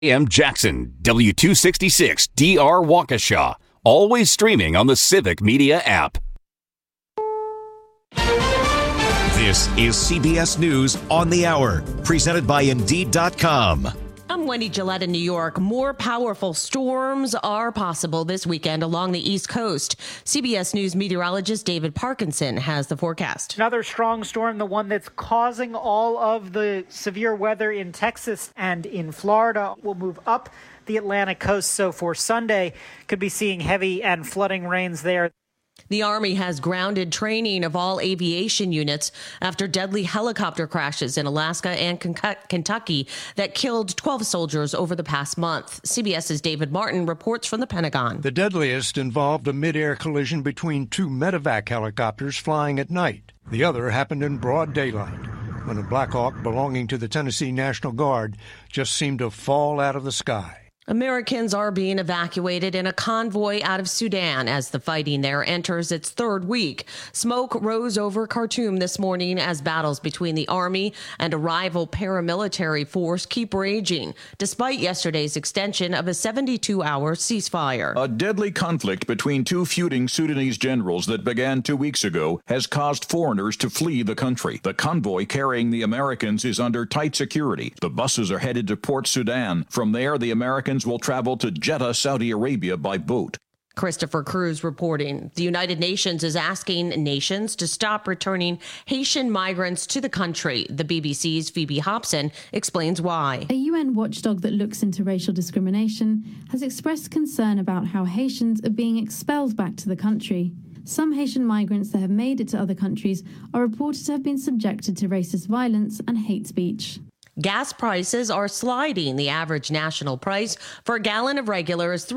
AM Jackson, W266 DR Waukesha. Always streaming on the Civic Media app. This is CBS News on the Hour, presented by Indeed.com. I'm Wendy Gillette in New York. More powerful storms are possible this weekend along the East Coast. CBS News meteorologist David Parkinson has the forecast. Another strong storm, the one that's causing all of the severe weather in Texas and in Florida, will move up the Atlantic coast. So for Sunday, could be seeing heavy and flooding rains there. The Army has grounded training of all aviation units after deadly helicopter crashes in Alaska and Kentucky that killed 12 soldiers over the past month. CBS's David Martin reports from the Pentagon. The deadliest involved a mid-air collision between two medevac helicopters flying at night. The other happened in broad daylight, when a Black Hawk belonging to the Tennessee National Guard just seemed to fall out of the sky. Americans are being evacuated in a convoy out of Sudan as the fighting there enters its third week. Smoke rose over Khartoum this morning as battles between the army and a rival paramilitary force keep raging, despite yesterday's extension of a 72-hour ceasefire. A deadly conflict between two feuding Sudanese generals that began 2 weeks ago has caused foreigners to flee the country. The convoy carrying the Americans is under tight security. The buses are headed to Port Sudan. From there, the Americans will travel to Jeddah, Saudi Arabia by boat. Christopher Cruz reporting. The United Nations is asking nations to stop returning Haitian migrants to the country. The BBC's Phoebe Hobson explains why. A UN watchdog that looks into racial discrimination has expressed concern about how Haitians are being expelled back to the country. Some Haitian migrants that have made it to other countries are reported to have been subjected to racist violence and hate speech. Gas prices are sliding. The average national price for a gallon of regular is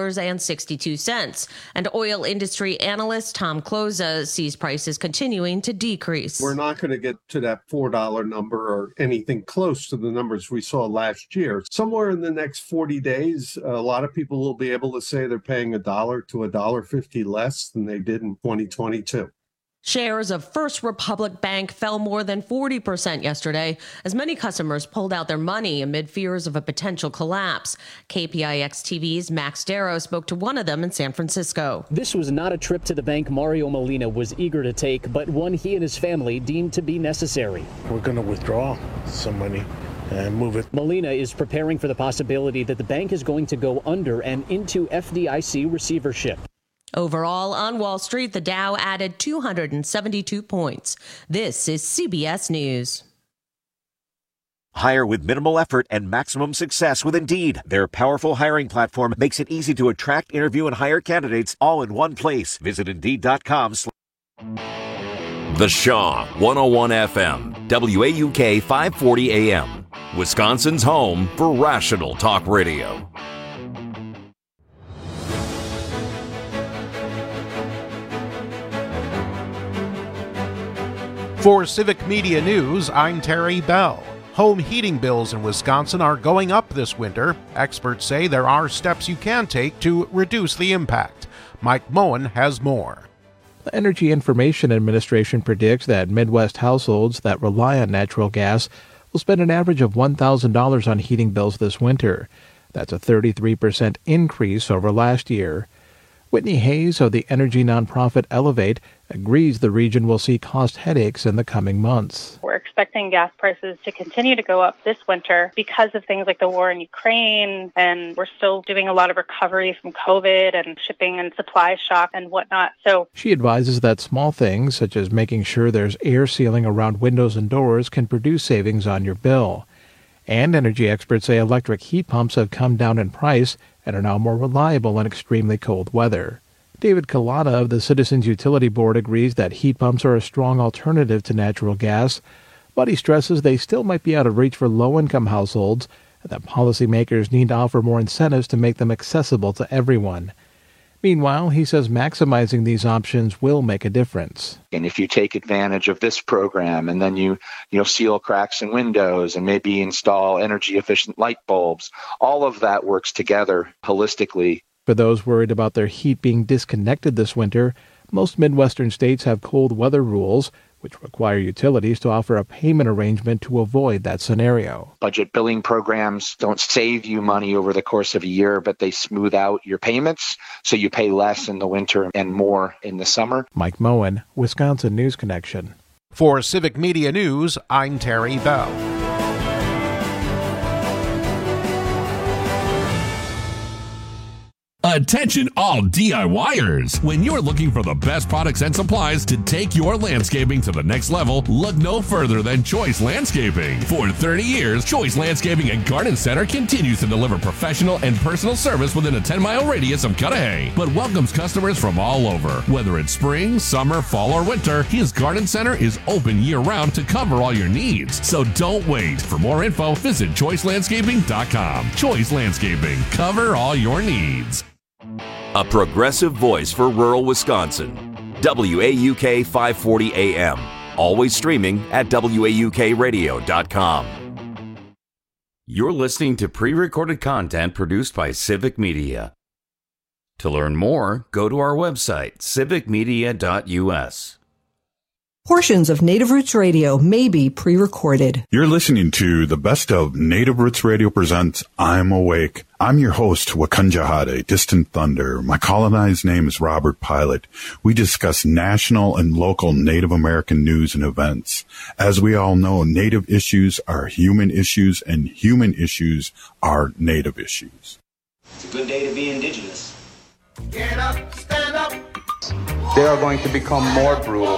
$3.62. And oil industry analyst Tom Kloza sees prices continuing to decrease. We're not going to get to that $4 number or anything close to the numbers we saw last year. Somewhere in the next 40 days, a lot of people will be able to say they're paying $1 to $1.50 less than they did in 2022. Shares of First Republic Bank fell more than 40% yesterday as many customers pulled out their money amid fears of a potential collapse. KPIX TV's Max Darrow spoke to one of them in San Francisco. This was not a trip to the bank Mario Molina was eager to take, but one he and his family deemed to be necessary. We're going to withdraw some money and move it. Molina is preparing for the possibility that the bank is going to go under and into FDIC receivership. Overall, on Wall Street, the Dow added 272 points. This is CBS News. Hire with minimal effort and maximum success with Indeed. Their powerful hiring platform makes it easy to attract, interview, and hire candidates all in one place. Visit Indeed.com. The Shaw 101 FM, WAUK 540 AM, Wisconsin's home for rational talk radio. For Civic Media News, I'm Terry Bell. Home heating bills in Wisconsin are going up this winter. Experts say there are steps you can take to reduce the impact. Mike Moen has more. The Energy Information Administration predicts that Midwest households that rely on natural gas will spend an average of $1,000 on heating bills this winter. That's a 33% increase over last year. Whitney Hayes of the energy nonprofit Elevate agrees the region will see cost headaches in the coming months. We're expecting gas prices to continue to go up this winter because of things like the war in Ukraine, and we're still doing a lot of recovery from COVID and shipping and supply shock and whatnot. So she advises that small things, such as making sure there's air sealing around windows and doors, can produce savings on your bill. And energy experts say electric heat pumps have come down in price and are now more reliable in extremely cold weather. David Kalata of the Citizens Utility Board agrees that heat pumps are a strong alternative to natural gas, but he stresses they still might be out of reach for low-income households and that policymakers need to offer more incentives to make them accessible to everyone. Meanwhile, he says maximizing these options will make a difference. And if you take advantage of this program and then you seal cracks in windows and maybe install energy efficient light bulbs, all of that works together holistically. For those worried about their heat being disconnected this winter, most Midwestern states have cold weather rules, which require utilities to offer a payment arrangement to avoid that scenario. Budget billing programs don't save you money over the course of a year, but they smooth out your payments, so you pay less in the winter and more in the summer. Mike Moen, Wisconsin News Connection. For Civic Media News, I'm Terry Bell. Attention all DIYers! When you're looking for the best products and supplies to take your landscaping to the next level, look no further than Choice Landscaping. For 30 years, Choice Landscaping and Garden Center continues to deliver professional and personal service within a 10-mile radius of Cudahy, but welcomes customers from all over. Whether it's spring, summer, fall, or winter, his Garden Center is open year-round to cover all your needs. So don't wait. For more info, visit choicelandscaping.com. Choice Landscaping. Cover all your needs. A progressive voice for rural Wisconsin. WAUK 540 AM. Always streaming at WAUKradio.com. You're listening to pre-recorded content produced by Civic Media. To learn more, go to our website, civicmedia.us. Portions of Native Roots Radio may be pre-recorded. You're listening to the best of Native Roots Radio presents I'm Awake. I'm your host, Wakanja Hade, Distant Thunder. My colonized name is Robert Pilot. We discuss national and local Native American news and events. As we all know, Native issues are human issues, and human issues are Native issues. It's a good day to be Indigenous. Get up, stand up. They are going to become more brutal.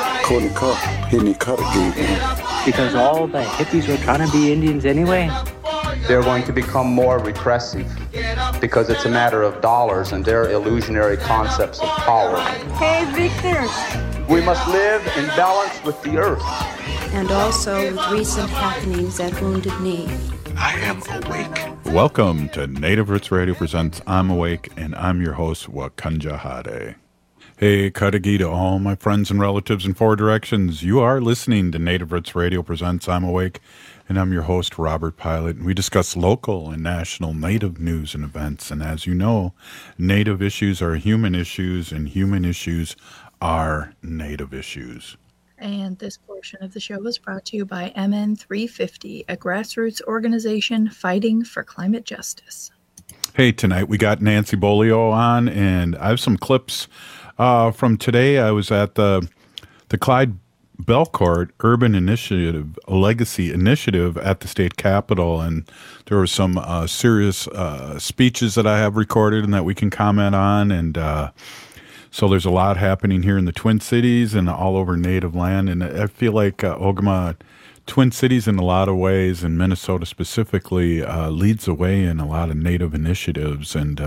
Because all the hippies were trying to be Indians anyway. They're going to become more repressive because it's a matter of dollars and their illusionary concepts of power. Hey, Victor. We must live in balance with the earth. And also with recent happenings at Wounded Knee. I am awake. Welcome to Native Roots Radio presents I'm Awake, and I'm your host, Wakanja Hade. Hey, Cudahy to all my friends and relatives in four directions. You are listening to Native Roots Radio presents I'm Awake, and I'm your host, Robert Pilot. And we discuss local and national Native news and events. And as you know, Native issues are human issues, and human issues are Native issues. And this portion of the show was brought to you by MN350, a grassroots organization fighting for climate justice. Hey, tonight we got Nancy Bolio on, and I have some clips from today. I was at the Clyde Belcourt Urban Initiative, Legacy Initiative at the state capitol, and there were some serious speeches that I have recorded and that we can comment on, and so there's a lot happening here in the Twin Cities and all over Native land, and I feel like Ogama, Twin Cities in a lot of ways, and Minnesota specifically, leads the way in a lot of Native initiatives, and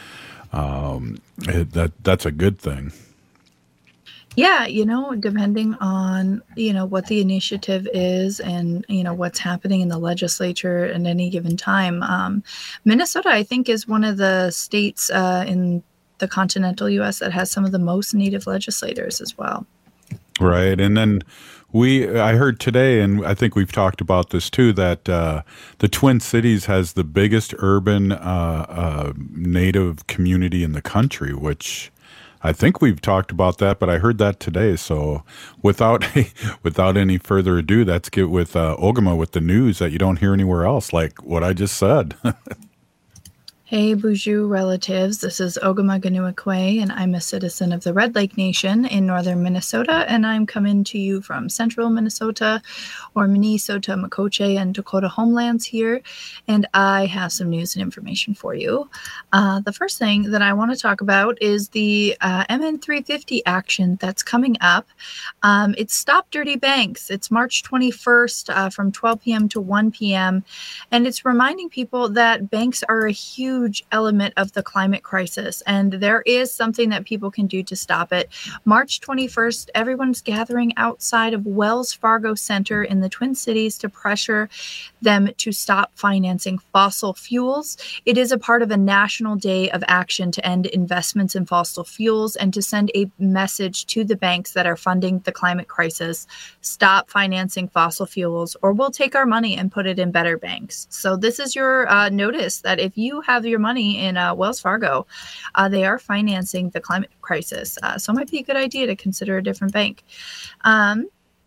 that's a good thing. Yeah, depending on, what the initiative is and, what's happening in the legislature at any given time. Minnesota, I think, is one of the states in the continental U.S. that has some of the most Native legislators as well. Right. And then I heard today, and I think we've talked about this too, that the Twin Cities has the biggest urban Native community in the country, which I think we've talked about that, but I heard that today. So without any further ado, let's get with Ogama with the news that you don't hear anywhere else, like what I just said. Hey, Boozhoo relatives, this is Ogama Ganuakwe, and I'm a citizen of the Red Lake Nation in northern Minnesota, and I'm coming to you from central Minnesota, or Minnesota, Makoche, and Dakota homelands here, and I have some news and information for you. The first thing that I want to talk about is the MN350 action that's coming up. It's Stop Dirty Banks. It's March 21st from 12 p.m. to 1 p.m., and it's reminding people that banks are a huge element of the climate crisis, and there is something that people can do to stop it. March 21st, everyone's gathering outside of Wells Fargo Center in the Twin Cities to pressure them to stop financing fossil fuels. It is a part of a national day of action to end investments in fossil fuels and to send a message to the banks that are funding the climate crisis. Stop financing fossil fuels, or we'll take our money and put it in better banks. So this is your notice that if you have your money in Wells Fargo, they are financing the climate crisis. So it might be a good idea to consider a different bank.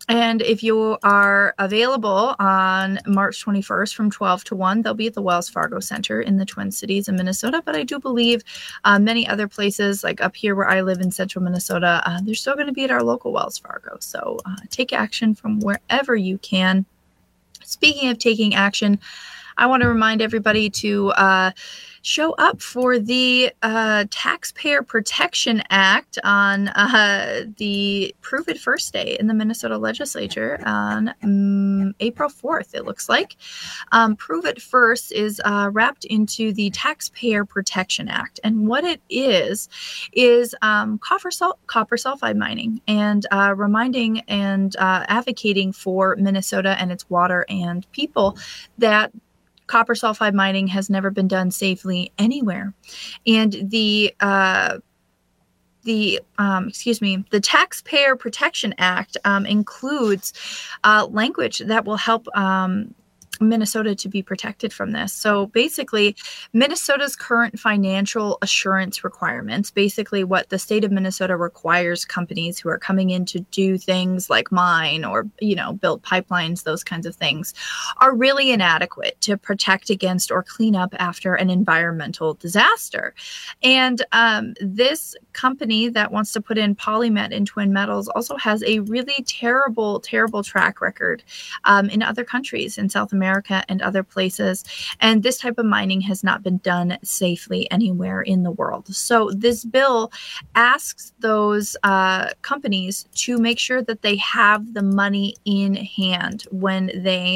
And if you are available on March 21st from 12 to 1, they'll be at the Wells Fargo Center in the Twin Cities in Minnesota. But I do believe many other places, like up here where I live in central Minnesota, they're still going to be at our local Wells Fargo. So take action from wherever you can. Speaking of taking action, I want to remind everybody to show up for the Taxpayer Protection Act on the Prove It First Day in the Minnesota Legislature on April 4th, it looks like. Prove It First is wrapped into the Taxpayer Protection Act. And what it is copper sulfide mining, and reminding and advocating for Minnesota and its water and people that copper sulfide mining has never been done safely anywhere. And the Taxpayer Protection Act includes language that will help Minnesota to be protected from this. So basically, Minnesota's current financial assurance requirements, basically what the state of Minnesota requires companies who are coming in to do things like mine or, build pipelines, those kinds of things, are really inadequate to protect against or clean up after an environmental disaster. And this company that wants to put in PolyMet in Twin Metals also has a really terrible, terrible track record in other countries in South America and other places. And this type of mining has not been done safely anywhere in the world. So this bill asks those companies to make sure that they have the money in hand when they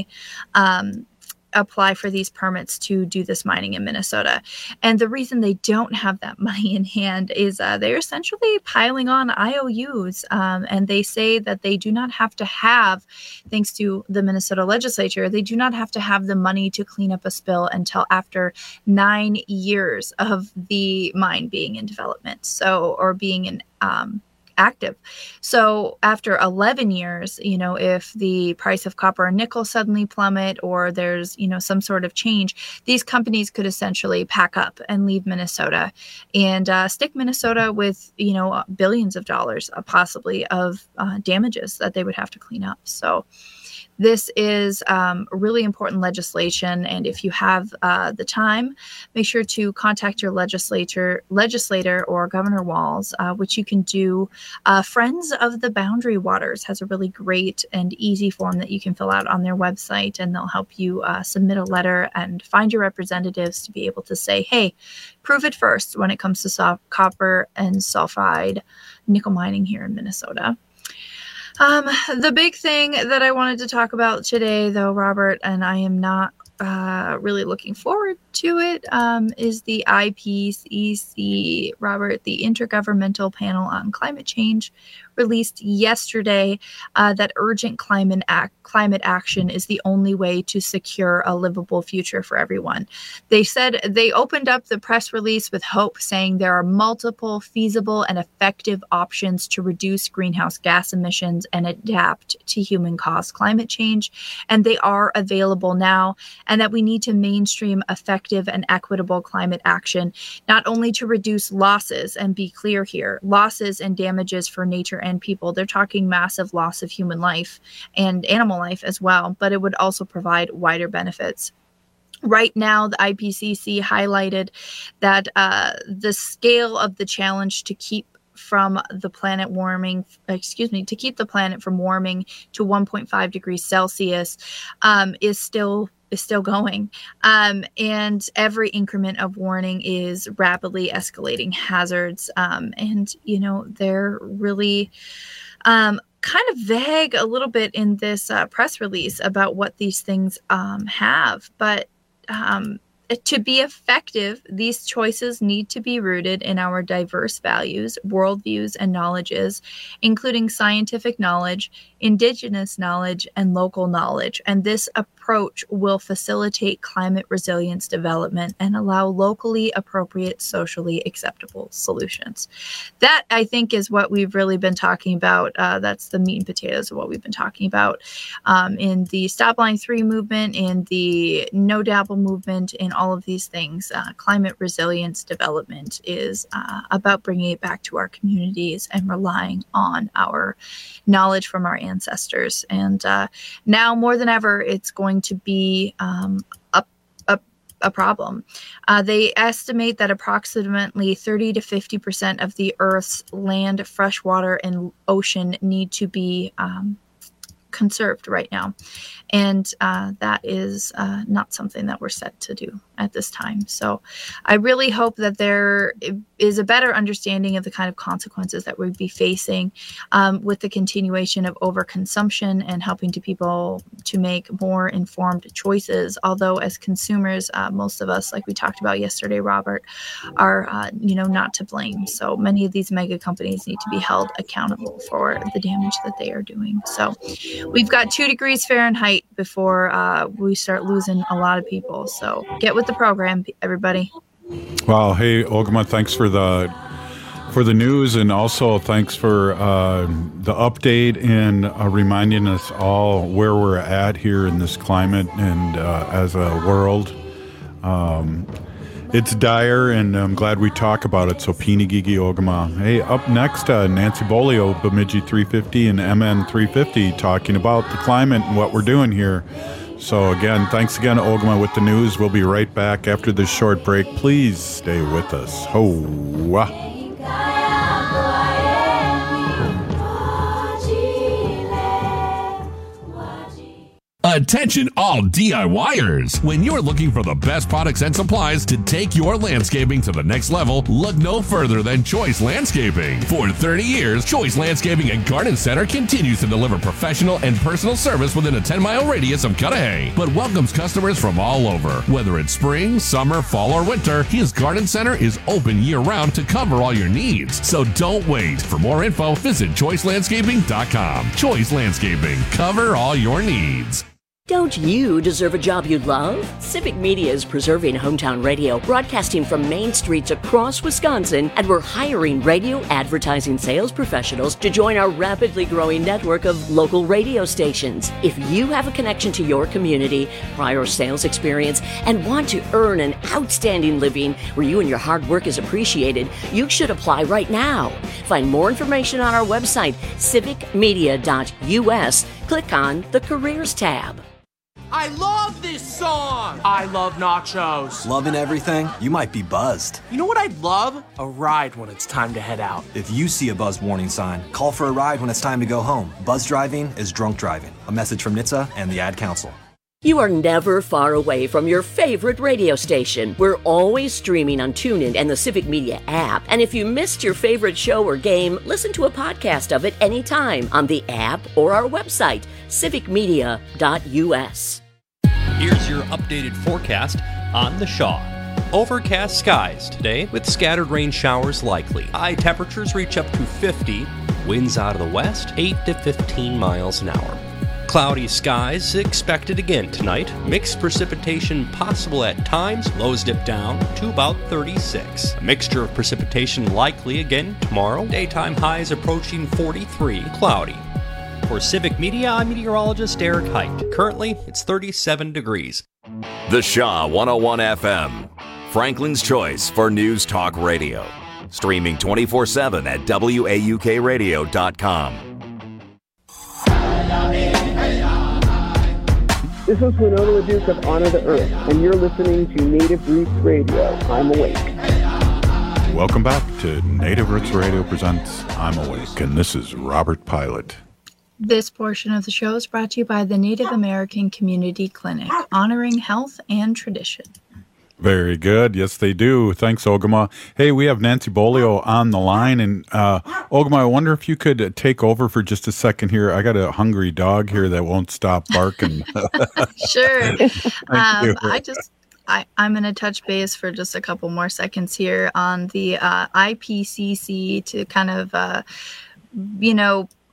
apply for these permits to do this mining in Minnesota. And the reason they don't have that money in hand is they're essentially piling on IOUs. And they say that they do not have to have, thanks to the Minnesota legislature, they do not have to have the money to clean up a spill until after 9 years of the mine being in development. Or being in active. So after 11 years, if the price of copper and nickel suddenly plummet, or there's, some sort of change, these companies could essentially pack up and leave Minnesota and stick Minnesota with, billions of dollars possibly of damages that they would have to clean up. So this is really important legislation, and if you have the time, make sure to contact your legislator or Governor Walz, which you can do. Friends of the Boundary Waters has a really great and easy form that you can fill out on their website, and they'll help you submit a letter and find your representatives to be able to say, hey, prove it first when it comes to copper and sulfide nickel mining here in Minnesota. The big thing that I wanted to talk about today, though, Robert, and I am not really looking forward to it, is the IPCC, Robert, the Intergovernmental Panel on Climate Change, released yesterday that urgent climate action is the only way to secure a livable future for everyone. They said they opened up the press release with hope, saying there are multiple feasible and effective options to reduce greenhouse gas emissions and adapt to human-caused climate change, and they are available now, and that we need to mainstream effective and equitable climate action, not only to reduce losses, and be clear here, losses and damages for nature and people. They're talking massive loss of human life and animal life as well, but it would also provide wider benefits. Right now, the IPCC highlighted that the scale of the challenge to keep the planet from warming to 1.5 degrees Celsius is still going. And every increment of warning is rapidly escalating hazards. And, they're really kind of vague a little bit in this press release about what these things have. But to be effective, these choices need to be rooted in our diverse values, worldviews, and knowledges, including scientific knowledge, indigenous knowledge, and local knowledge. And this approach approach will facilitate climate resilience development and allow locally appropriate, socially acceptable solutions. That, I think, is what we've really been talking about. That's the meat and potatoes of what we've been talking about in the Stop Line 3 movement, in the No Dabble movement, in all of these things. Climate resilience development is about bringing it back to our communities and relying on our knowledge from our ancestors. And now more than ever, it's going to be a problem. They estimate that approximately 30 to 50% of the Earth's land, freshwater, and ocean need to be conserved right now. And that is not something that we're set to do at this time. So I really hope that there is a better understanding of the kind of consequences that we'd be facing with the continuation of overconsumption and helping people to make more informed choices. Although as consumers, most of us, like we talked about yesterday, Robert, are not to blame. So many of these mega companies need to be held accountable for the damage that they are doing. So we've got 2 degrees Fahrenheit before we start losing a lot of people. So get with the program, everybody. Well, hey, Ogama, thanks for the news, and also thanks for the update and reminding us all where we're at here in this climate and as a world. It's dire, and I'm glad we talk about it. So, Pinigigi Ogama. Hey, up next, Nancy Bolio, Bemidji 350 and MN 350, talking about the climate and what we're doing here. So, again, thanks again, Ogama, with the news. We'll be right back after this short break. Please stay with us. Ho-wah. Attention all DIYers! When you're looking for the best products and supplies to take your landscaping to the next level, look no further than Choice Landscaping. For 30 years, Choice Landscaping and Garden Center continues to deliver professional and personal service within a 10-mile radius of Cudahy, but welcomes customers from all over. Whether it's spring, summer, fall, or winter, his Garden Center is open year-round to cover all your needs. So don't wait. For more info, visit choicelandscaping.com. Choice Landscaping. Cover all your needs. Don't you deserve a job you love? Civic Media is preserving hometown radio, broadcasting from main streets across Wisconsin, and we're hiring radio advertising sales professionals to join our rapidly growing network of local radio stations. If you have a connection to your community, prior sales experience, and want to earn an outstanding living where you and your hard work is appreciated, you should apply right now. Find more information on our website, civicmedia.us. Click on the Careers tab. I love this song! I love nachos. Loving everything? You might be buzzed. You know what I'd love? A ride when it's time to head out. If you see a buzz warning sign, call for a ride when it's time to go home. Buzz driving is drunk driving. A message from NHTSA and the Ad Council. You are never far away from your favorite radio station. We're always streaming on TuneIn and the Civic Media app. And if you missed your favorite show or game, listen to a podcast of it anytime on the app or our website, civicmedia.us. Here's your updated forecast on the Shaw. Overcast skies today with scattered rain showers likely. High temperatures reach up to 50. Winds out of the west, 8 to 15 miles an hour. Cloudy skies expected again tonight. Mixed precipitation possible at times. Lows dip down to about 36. A mixture of precipitation likely again tomorrow. Daytime highs approaching 43. Cloudy. For Civic Media, I'm meteorologist Eric Height. Currently, it's 37 degrees. The Shaw 101 FM, Franklin's choice for news talk radio. Streaming 24/7 at WAUKradio.com. This is Winona LaDuke of Honor the Earth, and you're listening to Native Roots Radio. I'm Awake. Welcome back to Native Roots Radio presents I'm Awake, and this is Robert Pilot. This portion of the show is brought to you by the Native American Community Clinic, honoring health and tradition. Very good. Yes, they do. Thanks, Ogama. Hey, we have Nancy Bolio on the line. And Ogama, I wonder if you could take over for just a second here. I got a hungry dog here that won't stop barking. Sure. I'm going to touch base for just a couple more seconds here on the IPCC to kind of,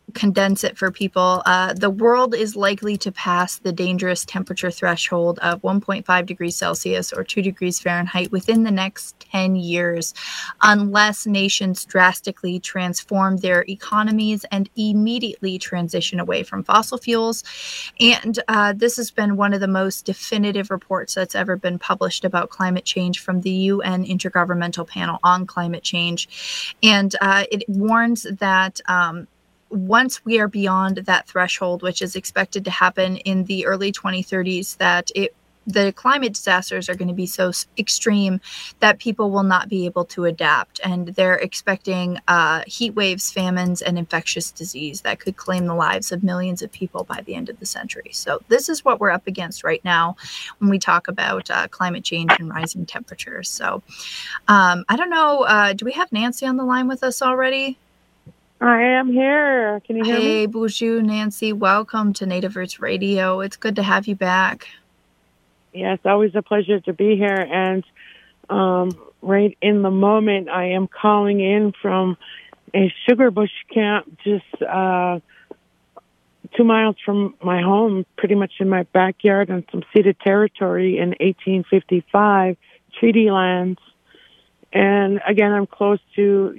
condense it for people. The world is likely to pass the dangerous temperature threshold of 1.5 degrees Celsius or 2 degrees Fahrenheit within the next 10 years, unless nations drastically transform their economies and immediately transition away from fossil fuels. And this has been one of the most definitive reports that's ever been published about climate change from the UN Intergovernmental Panel on Climate Change. And it warns that once we are beyond that threshold, which is expected to happen in the early 2030s, that the climate disasters are going to be so extreme that people will not be able to adapt. And they're expecting heat waves, famines, and infectious disease that could claim the lives of millions of people by the end of the century. So this is what we're up against right now when we talk about climate change and rising temperatures. So I don't know, do we have Nancy on the line with us already? I am here. Can you hear me? Hey, Bonjour, Nancy. Welcome to Native Roots Radio. It's good to have you back. Yes, always a pleasure to be here. And right in the moment, I am calling in from a sugar bush camp just 2 miles from my home, pretty much in my backyard on some ceded territory in 1855, treaty lands. And again, I'm close to,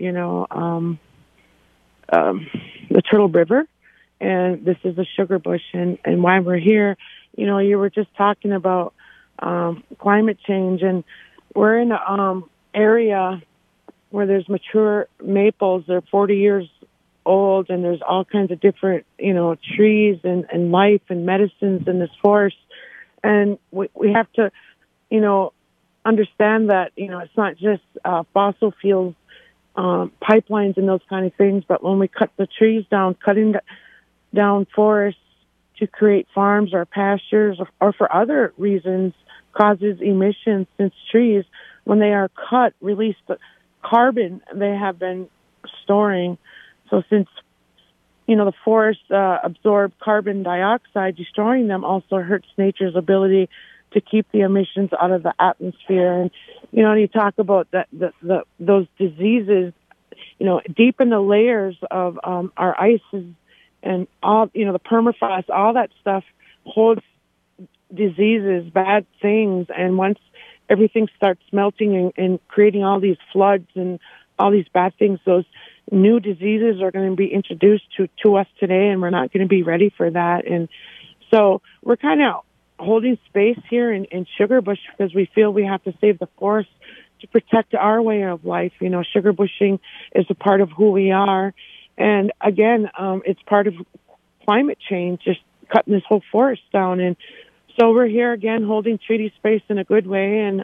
the Turtle River, and this is a sugar bush. And why we're here, you were just talking about climate change, and we're in an area where there's mature maples. They're 40 years old, and there's all kinds of different, trees and life and medicines in this forest. And we have to, understand that, it's not just fossil fuels, pipelines and those kind of things, but when we cut the trees down, cutting down forests to create farms or pastures or for other reasons causes emissions, since trees, when they are cut, release the carbon they have been storing. So since, the forests absorb carbon dioxide, destroying them also hurts nature's ability to keep the emissions out of the atmosphere. And, you talk about those diseases, deep in the layers of our ices and all, the permafrost, all that stuff holds diseases, bad things. And once everything starts melting and creating all these floods and all these bad things, those new diseases are going to be introduced to us today, and we're not going to be ready for that. And so we're kind of holding space here in Sugar Bush because we feel we have to save the forest to protect our way of life. Sugar bushing is a part of who we are. And again, it's part of climate change, just cutting this whole forest down. And so we're here again holding treaty space in a good way. And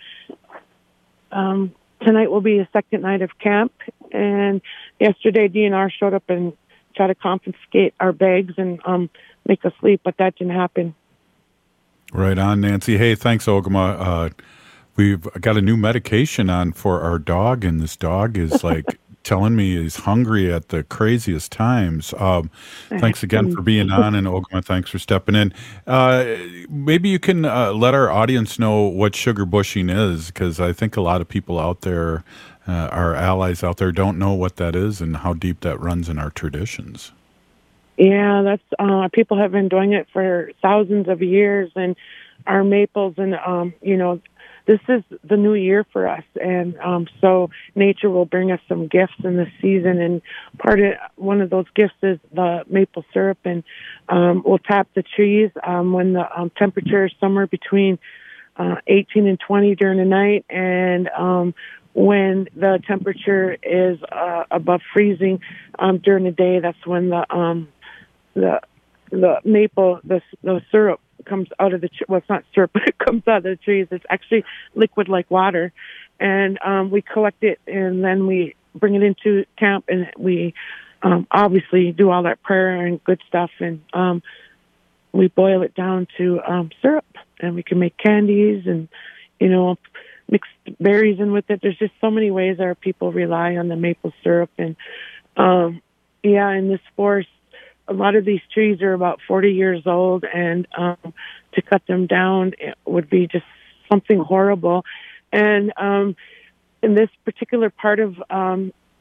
tonight will be the second night of camp. And yesterday DNR showed up and tried to confiscate our bags and make us leave, but that didn't happen. Right on, Nancy. Hey, thanks, Ogama. We've got a new medication on for our dog, and this dog is like telling me he's hungry at the craziest times. Thanks again for being on, and Ogama, thanks for stepping in. Maybe you can let our audience know what sugar bushing is, because I think a lot of people out there, our allies out there, don't know what that is and how deep that runs in our traditions. Yeah, that's people have been doing it for thousands of years, and our maples, and this is the new year for us, and so nature will bring us some gifts in this season, and one of those gifts is the maple syrup, and we'll tap the trees when the temperature is somewhere between 18 and 20 during the night, and when the temperature is above freezing during the day, that's when the maple, the syrup comes out of the well, it's not syrup, but it comes out of the trees. It's actually liquid like water, and we collect it, and then we bring it into camp, and we obviously do all that prayer and good stuff, and we boil it down to syrup, and we can make candies and mix berries in with it. There's just so many ways our people rely on the maple syrup, and in this forest, a lot of these trees are about 40 years old, and to cut them down it would be just something horrible. And in this particular part of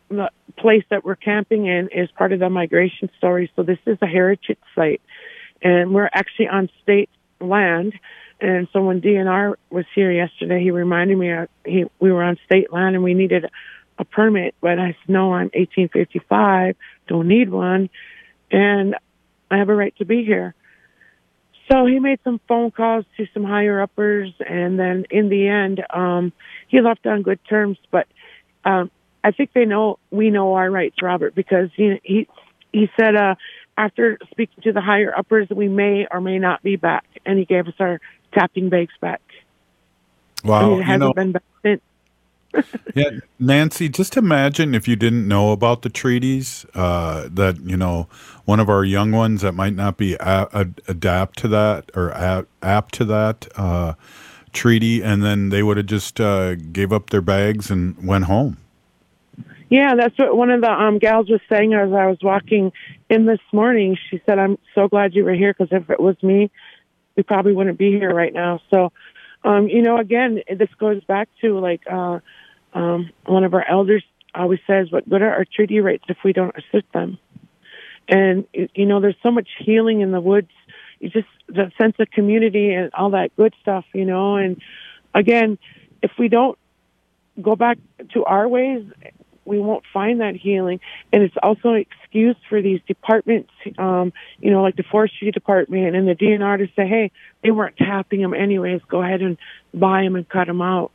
the place that we're camping in is part of the migration story. So this is a heritage site, and we're actually on state land. And so when DNR was here yesterday, he reminded me we were on state land and we needed a permit. But I said, no, I'm 1855, don't need one, and I have a right to be here. So he made some phone calls to some higher uppers, and then in the end, he left on good terms. But I think we know our rights, Robert, because he said after speaking to the higher uppers, we may or may not be back, and he gave us our tapping bags back. Wow, I mean, it hasn't been back since. Yeah, Nancy, just imagine if you didn't know about the treaties, that, one of our young ones that might not be adapt to that or apt to that treaty, and then they would have just gave up their bags and went home. Yeah, that's what one of the gals was saying as I was walking in this morning. She said, I'm so glad you were here, because if it was me, we probably wouldn't be here right now. So, again, this goes back to one of our elders always says, what good are our treaty rights if we don't assert them? And, there's so much healing in the woods. The sense of community and all that good stuff, and again, if we don't go back to our ways, we won't find that healing. And it's also an excuse for these departments, like the forestry department and the DNR, to say, hey, they weren't tapping them anyways, go ahead and buy them and cut them out.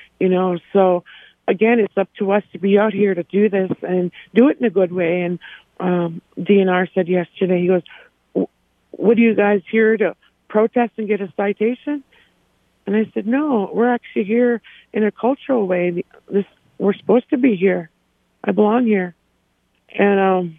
So again, it's up to us to be out here to do this and do it in a good way. And DNR said yesterday, he goes, what are you guys here to protest and get a citation? And I said, no, we're actually here in a cultural way. We're supposed to be here. I belong here. And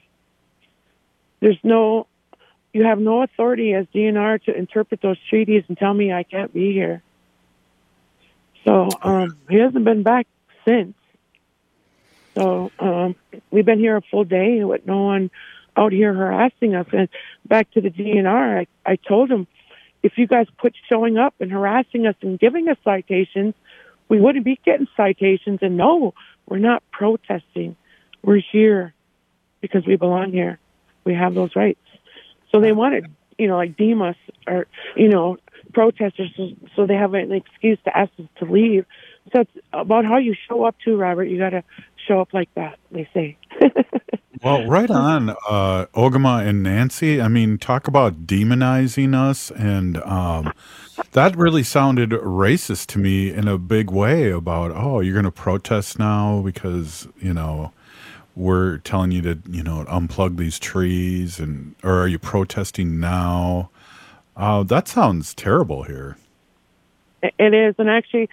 you have no authority as DNR to interpret those treaties and tell me I can't be here. So he hasn't been back since. So we've been here a full day with no one out here harassing us. And back to the DNR, I told him, if you guys quit showing up and harassing us and giving us citations, we wouldn't be getting citations. And no, we're not protesting. We're here because we belong here. We have those rights. So they wanted, deem us or, protesters so they have an excuse to ask us to leave. So it's about how you show up too, Robert. You got to show up like that, they say. Well, right on, Ogama and Nancy. I mean, talk about demonizing us, and that really sounded racist to me in a big way about, you're going to protest now because, we're telling you to, unplug these trees, or are you protesting now? That sounds terrible here. It is, and actually,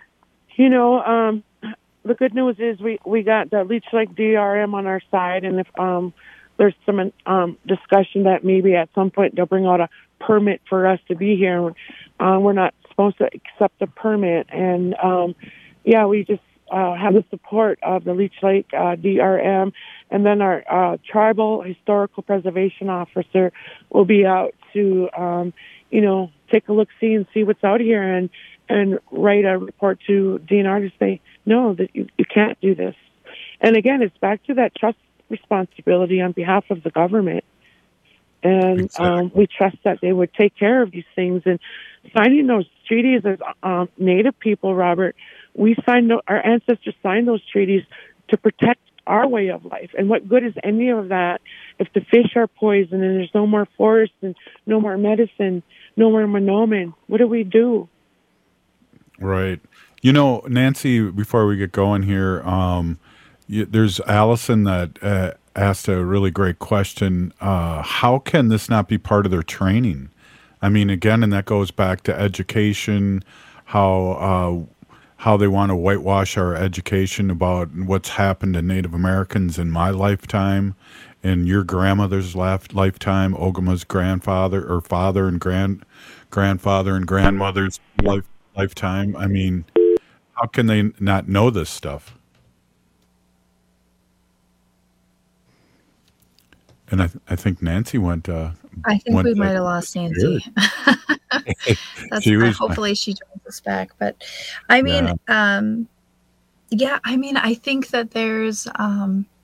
the good news is we got the Leech Lake DRM on our side, and if there's some discussion that maybe at some point they'll bring out a permit for us to be here. We're not supposed to accept a permit, and we just have the support of the Leech Lake DRM, and then our tribal historical preservation officer will be out to take a look-see and see what's out here, and write a report to DNR to say, no, that you can't do this. And again, it's back to that trust responsibility on behalf of the government. And exactly. We trust that they would take care of these things. And signing those treaties as Native people, Robert, our ancestors signed those treaties to protect our way of life. And what good is any of that if the fish are poisoned and there's no more forest and no more medicine, no more monomen? What do we do? Right. Nancy, before we get going here, there's Allison that asked a really great question. How can this not be part of their training? I mean, again, and that goes back to education, how they want to whitewash our education about what's happened to Native Americans in my lifetime, in your grandmother's lifetime, Ogama's grandfather or father and grandfather and grandmother's lifetime. I mean, how can they not know this stuff? And I think Nancy went. I think we might have lost Nancy. That's hopefully she joins us back. But I mean, I mean, I think that there's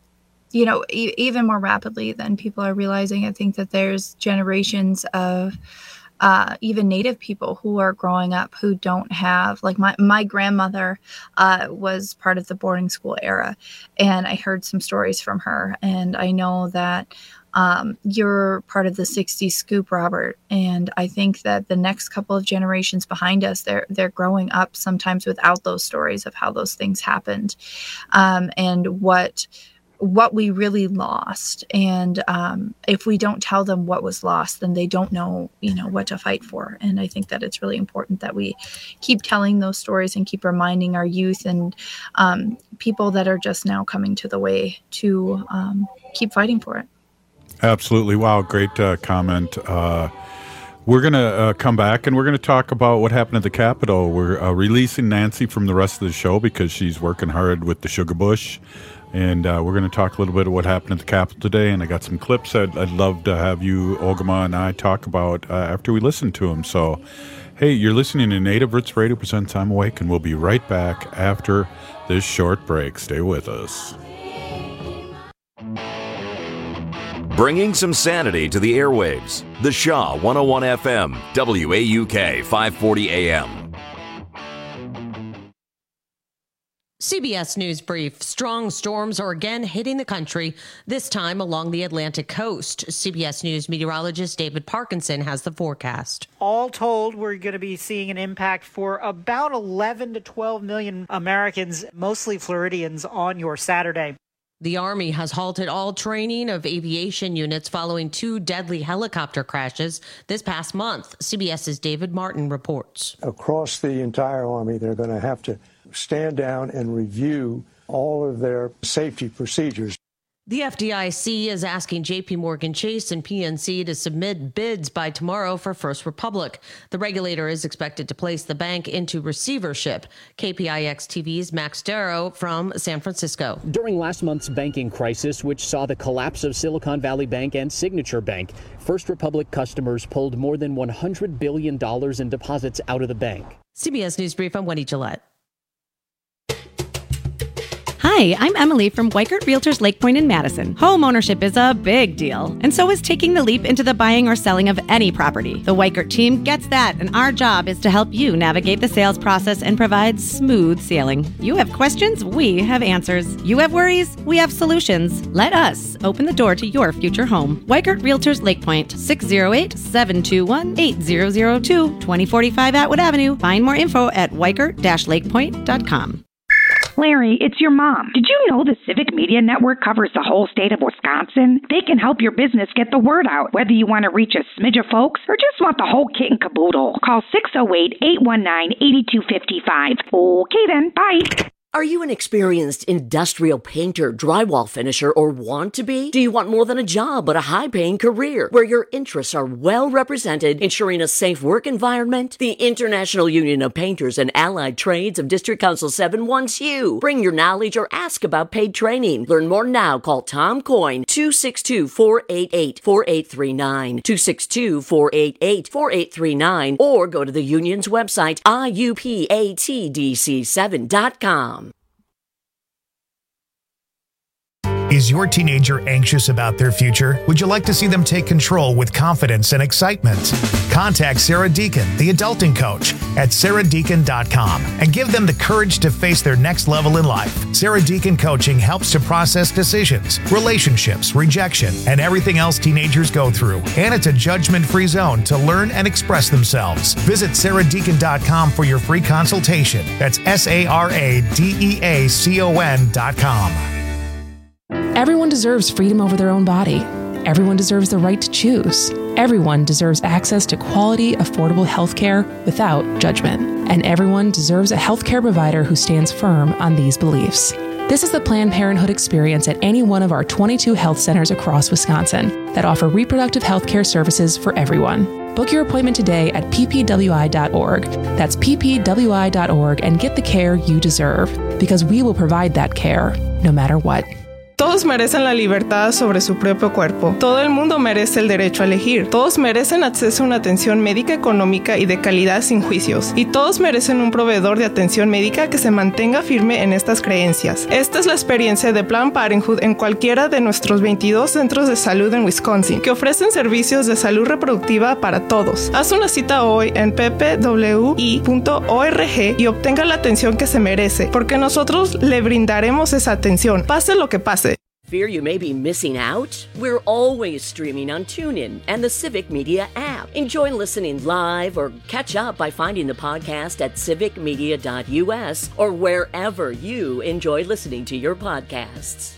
even more rapidly than people are realizing. I think that there's generations of even Native people who are growing up who don't have, like my grandmother was part of the boarding school era, and I heard some stories from her, and I know that you're part of the 60s scoop, Robert, and I think that the next couple of generations behind us, they're growing up sometimes without those stories of how those things happened, and what we really lost. And if we don't tell them what was lost, then they don't know, what to fight for. And I think that it's really important that we keep telling those stories and keep reminding our youth and people that are just now coming to the way to keep fighting for it. Absolutely. Wow. Great comment. We're going to come back and we're going to talk about what happened at the Capitol. We're releasing Nancy from the rest of the show because she's working hard with the Sugar Bush. And we're going to talk a little bit of what happened at the Capitol today. And I got some clips I'd love to have you, Ogama, and I talk about after we listen to them. So, hey, you're listening to Native Roots Radio presents I'm Awake, and we'll be right back after this short break. Stay with us. Bringing some sanity to the airwaves. The Shaw 101 FM, WAUK 540 AM. CBS News Brief. Strong storms are again hitting the country, this time along the Atlantic coast. CBS News meteorologist David Parkinson has the forecast. All told, we're going to be seeing an impact for about 11 to 12 million Americans, mostly Floridians, on your Saturday. The Army has halted all training of aviation units following 2 deadly helicopter crashes this past month. CBS's David Martin reports. Across the entire Army, they're going to have to stand down and review all of their safety procedures. The FDIC is asking JP Morgan Chase and PNC to submit bids by tomorrow for First Republic. The regulator is expected to place the bank into receivership. KPIX TV's Max Darrow from San Francisco. During last month's banking crisis, which saw the collapse of Silicon Valley Bank and Signature Bank, First Republic customers pulled more than $100 billion in deposits out of the bank. CBS News Brief, I'm Wendy Gillette. Hi, I'm Emily from Weikert Realtors Lake Point in Madison. Home ownership is a big deal, and so is taking the leap into the buying or selling of any property. The Weikert team gets that, and our job is to help you navigate the sales process and provide smooth sailing. You have questions, we have answers. You have worries, we have solutions. Let us open the door to your future home. Weikert Realtors Lake Point, 608-721-8002, 2045 Atwood Avenue. Find more info at weikert-lakepoint.com. Larry, it's your mom. Did you know the Civic Media Network covers the whole state of Wisconsin? They can help your business get the word out, whether you want to reach a smidge of folks or just want the whole kit and caboodle. Call 608-819-8255. Okay then, bye. Are you an experienced industrial painter, drywall finisher, or want to be? Do you want more than a job, but a high-paying career where your interests are well represented, ensuring a safe work environment? The International Union of Painters and Allied Trades of District Council 7 wants you. Bring your knowledge or ask about paid training. Learn more now. Call Tom Coyne, 262-488-4839, 262-488-4839, or go to the union's website, iupatdc7.com. Is your teenager anxious about their future? Would you like to see them take control with confidence and excitement? Contact Sarah Deacon, the adulting coach, at sarahdeacon.com and give them the courage to face their next level in life. Sarah Deacon Coaching helps to process decisions, relationships, rejection, and everything else teenagers go through. And it's a judgment-free zone to learn and express themselves. Visit sarahdeacon.com for your free consultation. That's SARADEACON.com. Everyone deserves freedom over their own body. Everyone deserves the right to choose. Everyone deserves access to quality, affordable health care without judgment. And everyone deserves a health care provider who stands firm on these beliefs. This is the Planned Parenthood experience at any one of our 22 health centers across Wisconsin that offer reproductive health care services for everyone. Book your appointment today at ppwi.org. That's ppwi.org and get the care you deserve, because we will provide that care no matter what. The Todos merecen la libertad sobre su propio cuerpo. Todo el mundo merece el derecho a elegir. Todos merecen acceso a una atención médica económica y de calidad sin juicios. Y todos merecen un proveedor de atención médica que se mantenga firme en estas creencias. Esta es la experiencia de Planned Parenthood en cualquiera de nuestros 22 centros de salud en Wisconsin, que ofrecen servicios de salud reproductiva para todos. Haz una cita hoy en ppwi.org y obtenga la atención que se merece, porque nosotros le brindaremos esa atención, pase lo que pase. Fear you may be missing out? We're always streaming on TuneIn and the Civic Media app. Enjoy listening live or catch up by finding the podcast at civicmedia.us or wherever you enjoy listening to your podcasts.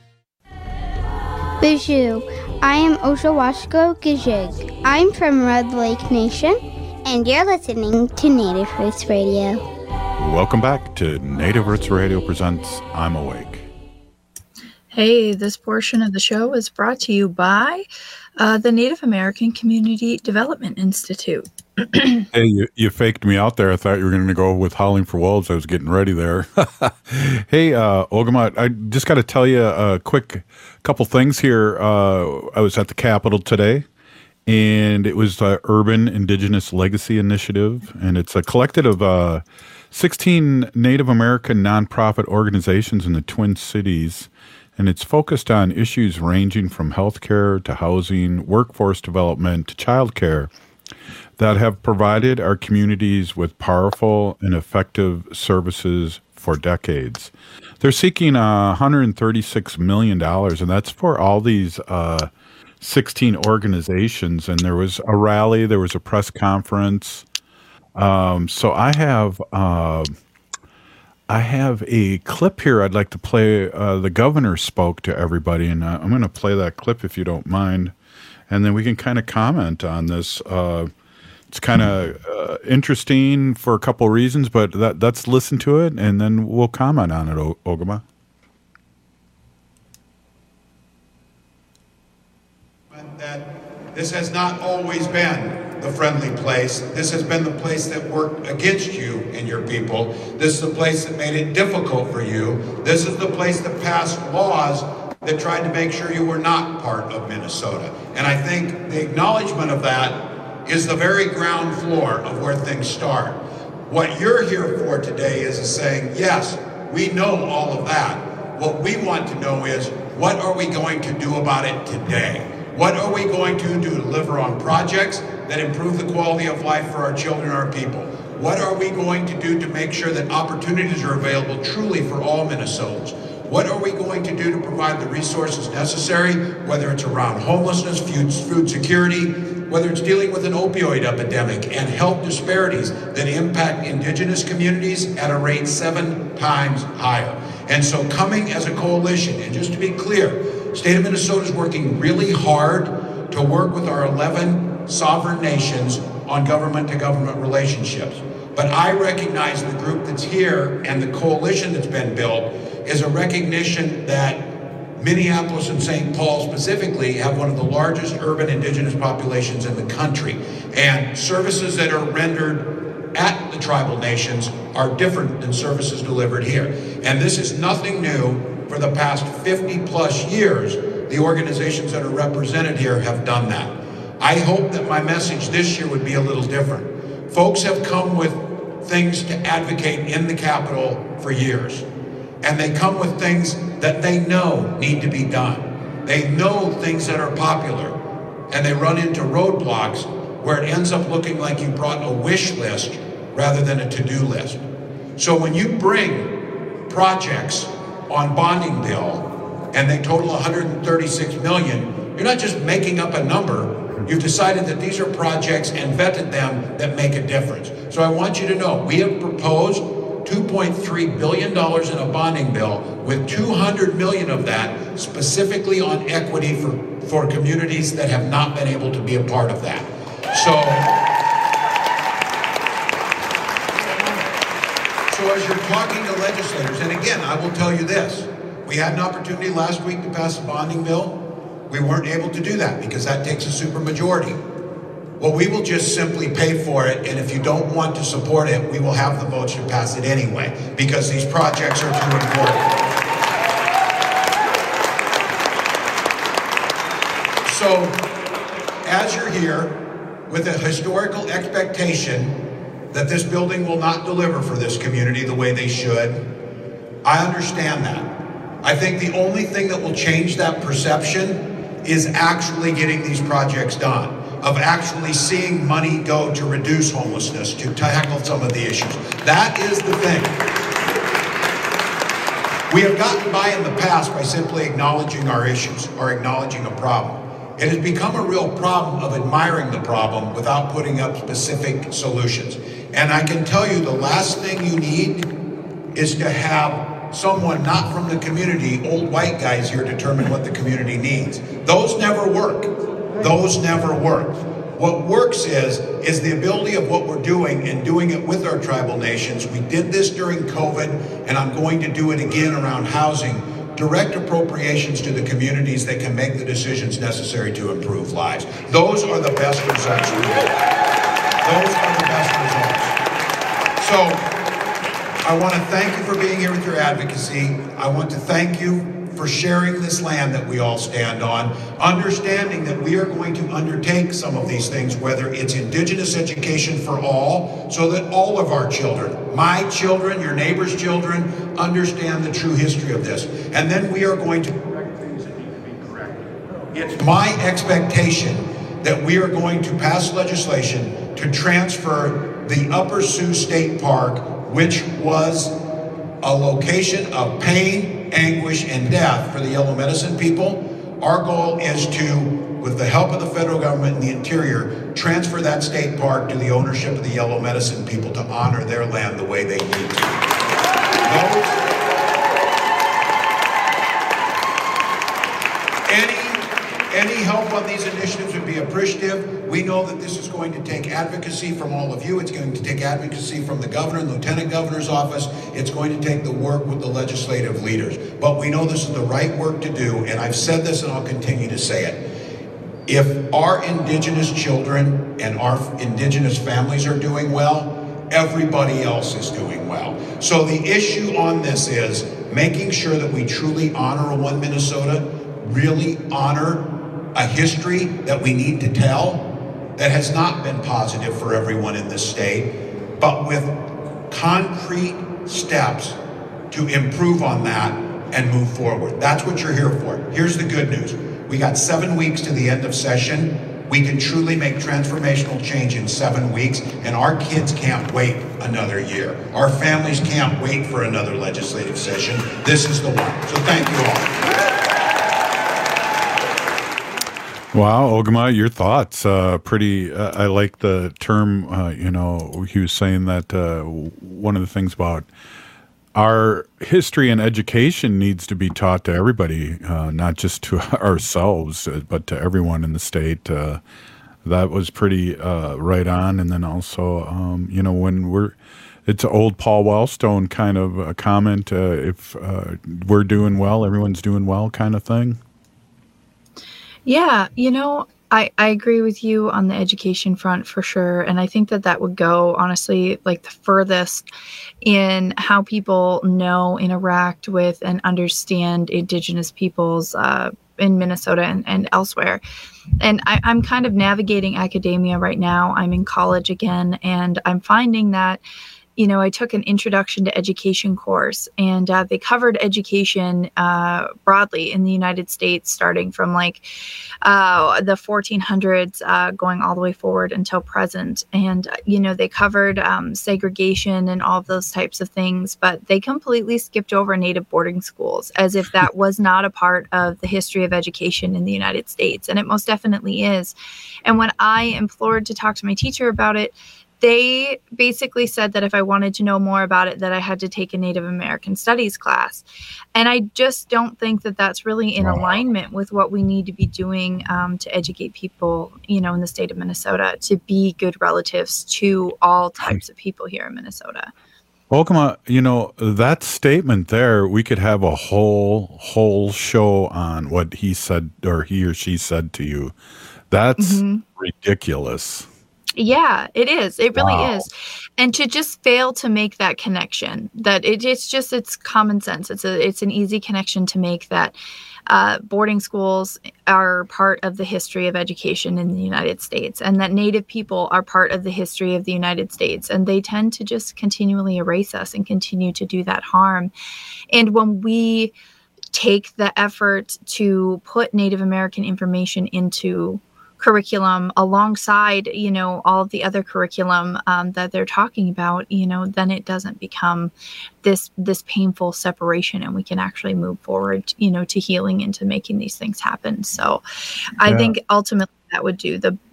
Bonjour, I am Oshawashko Gijig. I'm from Red Lake Nation, and you're listening to Native Roots Radio. Welcome back to Native Roots Radio presents I'm Awake. Hey, this portion of the show is brought to you by the Native American Community Development Institute. Hey, you faked me out there. I thought you were going to go with Howling for Wolves. I was getting ready there. Hey, Ogimaa, I just got to tell you a quick couple things here. I was at the Capitol today, and it was the Urban Indigenous Legacy Initiative, and it's a collective of 16 Native American nonprofit organizations in the Twin Cities, and it's focused on issues ranging from healthcare to housing, workforce development to childcare that have provided our communities with powerful and effective services for decades. They're seeking $136 million, and that's for all these 16 organizations. And there was a rally, there was a press conference. So I have a clip here I'd like to play. The governor spoke to everybody, and I'm going to play that clip if you don't mind, and then we can kind of comment on this. It's kind of interesting for a couple of reasons, but let's listen to it, and then we'll comment on it, Ogimaa. That this has not always been the friendly place. This has been the place that worked against you and your people. This is the place that made it difficult for you. This is the place that passed laws that tried to make sure you were not part of Minnesota. And I think the acknowledgement of that is the very ground floor of where things start. What you're here for today is saying, yes, we know all of that. What we want to know is, what are we going to do about it today? What are we going to do to deliver on projects that improve the quality of life for our children and our people? What are we going to do to make sure that opportunities are available truly for all Minnesotans? What are we going to do to provide the resources necessary, whether it's around homelessness, food security, whether it's dealing with an opioid epidemic and health disparities that impact indigenous communities at a rate 7 times higher. And so coming as a coalition, and just to be clear, State of Minnesota is working really hard to work with our 11 sovereign nations on government-to-government relationships. But I recognize the group that's here and the coalition that's been built is a recognition that Minneapolis and St. Paul specifically have one of the largest urban indigenous populations in the country. And services that are rendered at the tribal nations are different than services delivered here. And this is nothing new. For the past 50 plus years, the organizations that are represented here have done that. I hope that my message this year would be a little different. Folks have come with things to advocate in the Capitol for years. And they come with things that they know need to be done. They know things that are popular. And they run into roadblocks where it ends up looking like you brought a wish list rather than a to-do list. So when you bring projects on bonding bill, and they total $136 million, you're not just making up a number. You've decided that these are projects and vetted them that make a difference. So I want you to know, we have proposed $2.3 billion in a bonding bill, with $200 million of that specifically on equity for communities that have not been able to be a part of that. So as you're talking to legislators, and again, I will tell you this, we had an opportunity last week to pass a bonding bill. We weren't able to do that because that takes a supermajority. Well, we will just simply pay for it, and if you don't want to support it, we will have the votes to pass it anyway, because these projects are too important. So, as you're here with a historical expectation that this building will not deliver for this community the way they should, I understand that. I think the only thing that will change that perception is actually getting these projects done, of actually seeing money go to reduce homelessness, to tackle some of the issues. That is the thing. We have gotten by in the past by simply acknowledging our issues or acknowledging a problem. It has become a real problem of admiring the problem without putting up specific solutions. And I can tell you the last thing you need is to have someone not from the community, old white guys here, determine what the community needs. Those never work. Those never work. What works is the ability of what we're doing and doing it with our tribal nations. We did this during COVID, and I'm going to do it again around housing. Direct appropriations to the communities that can make the decisions necessary to improve lives. Those are the best results we get. Those are the best results. So I want to thank you for being here with your advocacy. I want to thank you for sharing this land that we all stand on, understanding that we are going to undertake some of these things, whether it's Indigenous education for all, so that all of our children, my children, your neighbor's children, understand the true history of this. And then we are going to correct things that need to be corrected. It's my expectation that we are going to pass legislation to transfer the Upper Sioux State Park, which was a location of pain, anguish, and death for the Yellow Medicine people. Our goal is to, with the help of the federal government and the Interior, transfer that state park to the ownership of the Yellow Medicine people to honor their land the way they need to. Any help on these initiatives would be appreciative. We know that this is going to take advocacy from all of you. It's going to take advocacy from the governor and lieutenant governor's office. It's going to take the work with the legislative leaders. But we know this is the right work to do, and I've said this and I'll continue to say it. If our Indigenous children and our Indigenous families are doing well, everybody else is doing well. So the issue on this is making sure that we truly honor One Minnesota, really honor a history that we need to tell that has not been positive for everyone in this state, but with concrete steps to improve on that and move forward. That's what you're here for. Here's the good news. We got 7 weeks to the end of session. We can truly make transformational change in 7 weeks, and our kids can't wait another year. Our families can't wait for another legislative session. This is the one. So thank you all. Wow, Ogama, your thoughts? I like the term, he was saying that one of the things about our history and education needs to be taught to everybody, not just to ourselves, but to everyone in the state. That was pretty right on. And then also, when it's an old Paul Wellstone kind of a comment, if we're doing well, everyone's doing well kind of thing. Yeah, I agree with you on the education front for sure. And I think that would go, honestly, like the furthest in how people know, interact with, and understand Indigenous peoples in Minnesota and elsewhere. And I'm kind of navigating academia right now. I'm in college again, and I'm finding that I took an introduction to education course, and they covered education broadly in the United States, starting from the 1400s, going all the way forward until present. And, they covered segregation and all of those types of things, but they completely skipped over Native boarding schools as if that was not a part of the history of education in the United States. And it most definitely is. And when I implored to talk to my teacher about it, they basically said that if I wanted to know more about it, that I had to take a Native American Studies class. And I just don't think that that's really in alignment with what we need to be doing to educate people, in the state of Minnesota, to be good relatives to all types of people here in Minnesota. Ogama, that statement there, we could have a whole show on what he said or he or she said to you. That's ridiculous. Yeah, it is. It really is. And to just fail to make that connection, that it's common sense. It's an easy connection to make, that boarding schools are part of the history of education in the United States, and that Native people are part of the history of the United States. And they tend to just continually erase us and continue to do that harm. And when we take the effort to put Native American information into curriculum alongside, all of the other curriculum that they're talking about, then it doesn't become this painful separation, and we can actually move forward, to healing and to making these things happen. So I think ultimately that would do the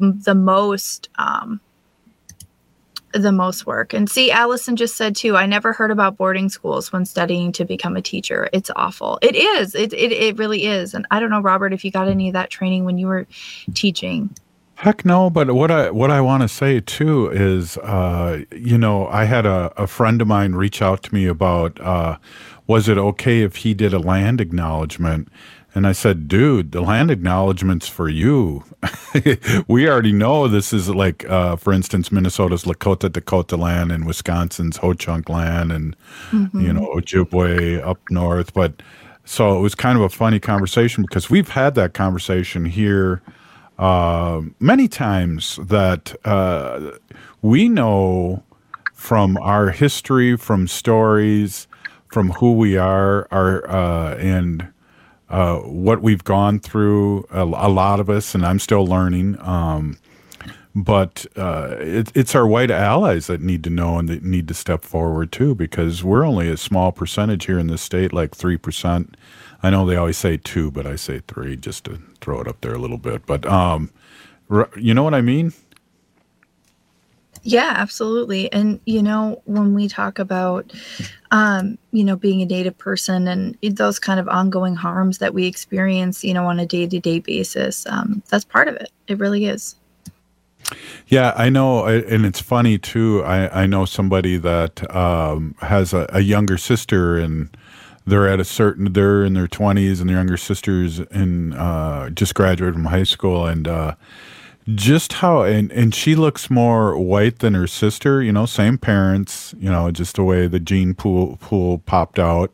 most work. And see, Allison just said too, I never heard about boarding schools when studying to become a teacher. It's awful. It is. It really is. And I don't know, Robert, if you got any of that training when you were teaching. Heck no. But what I want to say too is, I had a friend of mine reach out to me about, was it okay if he did a land acknowledgement? And I said, dude, the land acknowledgement's for you. We already know this is like, for instance, Minnesota's Lakota Dakota land and Wisconsin's Ho-Chunk land and, Ojibwe up north. But so it was kind of a funny conversation because we've had that conversation here many times, that we know from our history, from stories, from who we are, and what we've gone through, a lot of us, and I'm still learning. But it's our white allies that need to know and that need to step forward too, because we're only a small percentage here in this state, like 3%. I know they always say 2, but I say 3 just to throw it up there a little bit. But you know what I mean? Yeah, absolutely. And, when we talk about, being a Native person and those kind of ongoing harms that we experience, on a day-to-day basis, that's part of it. It really is. Yeah, I know. And it's funny, too. I know somebody that has a younger sister, and they're in their 20s, and their younger sister's just graduated from high school. And just how, and she looks more white than her sister, same parents, just the way the gene pool popped out.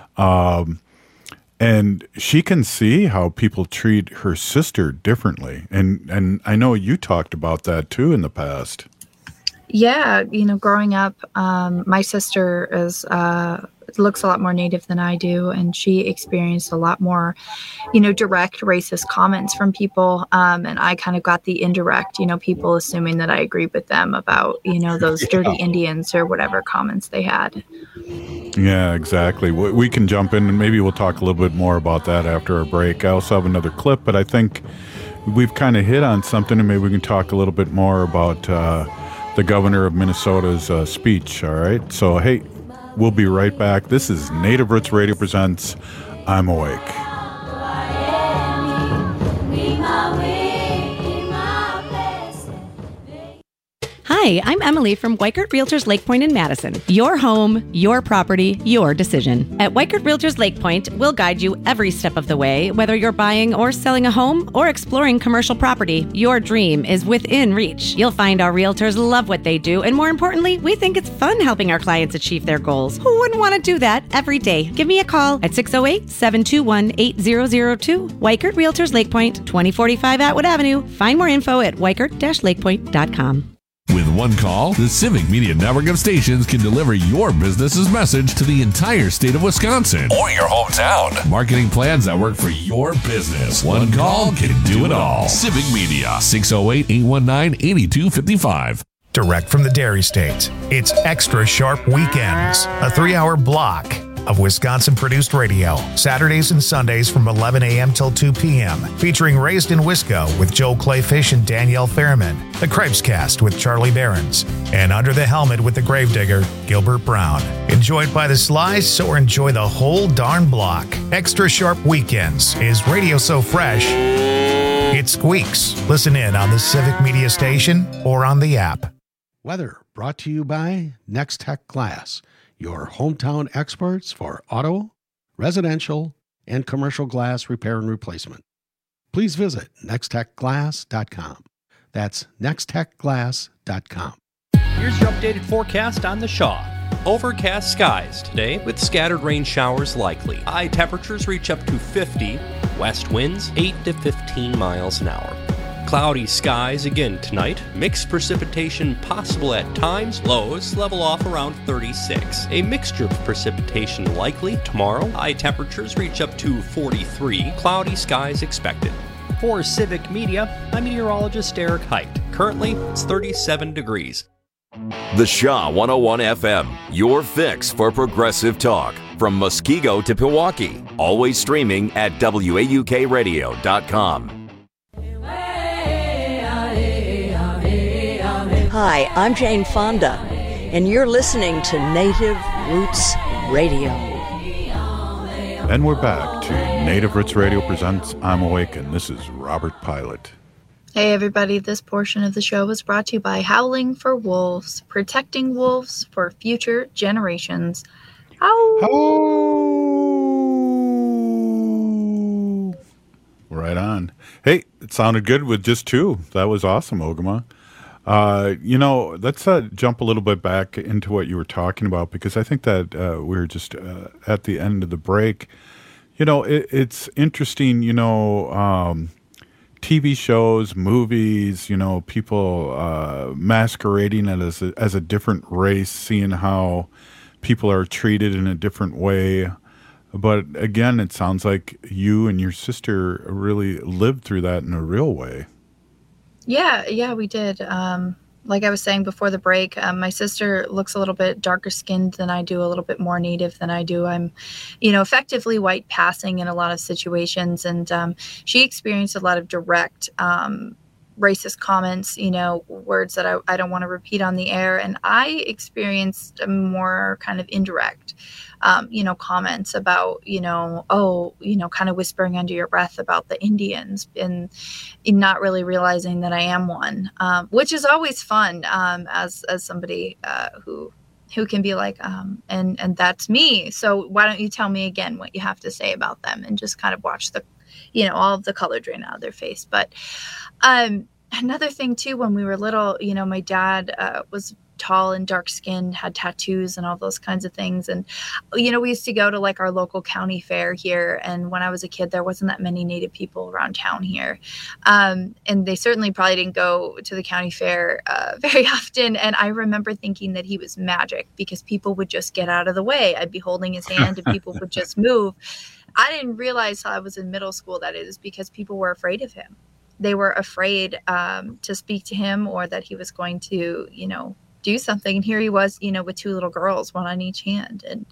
And she can see how people treat her sister differently. And I know you talked about that too in the past. Yeah. Growing up, my sister looks a lot more Native than I do. And she experienced a lot more, direct racist comments from people. And I kind of got the indirect, people assuming that I agreed with them about, those dirty Indians or whatever comments they had. Yeah, exactly. We can jump in and maybe we'll talk a little bit more about that after our break. I also have another clip, but I think we've kind of hit on something, and maybe we can talk a little bit more about the governor of Minnesota's speech. All right. So, hey, we'll be right back. This is Native Roots Radio presents I'm Awake. Hi, I'm Emily from Weikert Realtors Lake Point in Madison. Your home, your property, your decision. At Weikert Realtors Lake Point, we'll guide you every step of the way. Whether you're buying or selling a home or exploring commercial property, your dream is within reach. You'll find our realtors love what they do, and more importantly, we think it's fun helping our clients achieve their goals. Who wouldn't want to do that every day? Give me a call at 608-721-8002. Weikert Realtors Lake Point, 2045 Atwood Avenue. Find more info at weikert-lakepoint.com. With one call, the Civic Media network of stations can deliver your business's message to the entire state of Wisconsin or your hometown. Marketing plans that work for your business. One call can do it all. Civic Media, 608-819-8255. Direct from the Dairy State, it's Extra Sharp Weekends, a 3-hour block of Wisconsin-produced radio, Saturdays and Sundays from 11 a.m. till 2 p.m., featuring Raised in Wisco with Joe Clayfish and Danielle Fairman, The Cripescast with Charlie Behrens, and Under the Helmet with the Gravedigger, Gilbert Brown. Enjoyed by the slice or enjoy the whole darn block. Extra Sharp Weekends is radio so fresh, it squeaks. Listen in on the Civic Media station or on the app. Weather brought to you by Next Tech Glass, your hometown experts for auto, residential, and commercial glass repair and replacement. Please visit nexttechglass.com. That's nextechglass.com. Here's your updated forecast on the Shaw. Overcast skies today with scattered rain showers likely. High temperatures reach up to 50. West winds 8 to 15 miles an hour. Cloudy skies again tonight. Mixed precipitation possible at times. Lows level off around 36. A mixture of precipitation likely tomorrow. High temperatures reach up to 43. Cloudy skies expected. For Civic Media, I'm meteorologist Eric Height. Currently, it's 37 degrees. The Shaw 101 FM, your fix for progressive talk. From Muskego to Pewaukee. Always streaming at WAUKradio.com. Hi, I'm Jane Fonda, and you're listening to Native Roots Radio. And we're back to Native Roots Radio presents I'm Awakened. This is Robert Pilot. Hey everybody, this portion of the show was brought to you by Howling for Wolves, protecting wolves for future generations. Oh! Right on. Hey, it sounded good with just two. That was awesome, Ogama. Let's jump a little bit back into what you were talking about, because I think that we were just at the end of the break. It's interesting, TV shows, movies, people masquerading as a different race, seeing how people are treated in a different way. But again, it sounds like you and your sister really lived through that in a real way. Yeah, we did. Like I was saying before the break, my sister looks a little bit darker skinned than I do, a little bit more native than I do. I'm, effectively white passing in a lot of situations. And she experienced a lot of direct racist comments, words that I don't want to repeat on the air. And I experienced a more kind of indirect, comments about, kind of whispering under your breath about the Indians and not really realizing that I am one, which is always fun as somebody who can be like, and that's me. So why don't you tell me again what you have to say about them, and just kind of watch the, all of the color drain out of their face. But another thing too, when we were little, my dad was tall and dark skinned, had tattoos and all those kinds of things. And, we used to go to like our local county fair here. And when I was a kid, there wasn't that many Native people around town here. And they certainly probably didn't go to the county fair very often. And I remember thinking that he was magic, because people would just get out of the way. I'd be holding his hand and people would just move. I didn't realize how I was in middle school that it is because people were afraid of him. They were afraid to speak to him, or that he was going to, do something. And here he was, with two little girls, one on each hand. And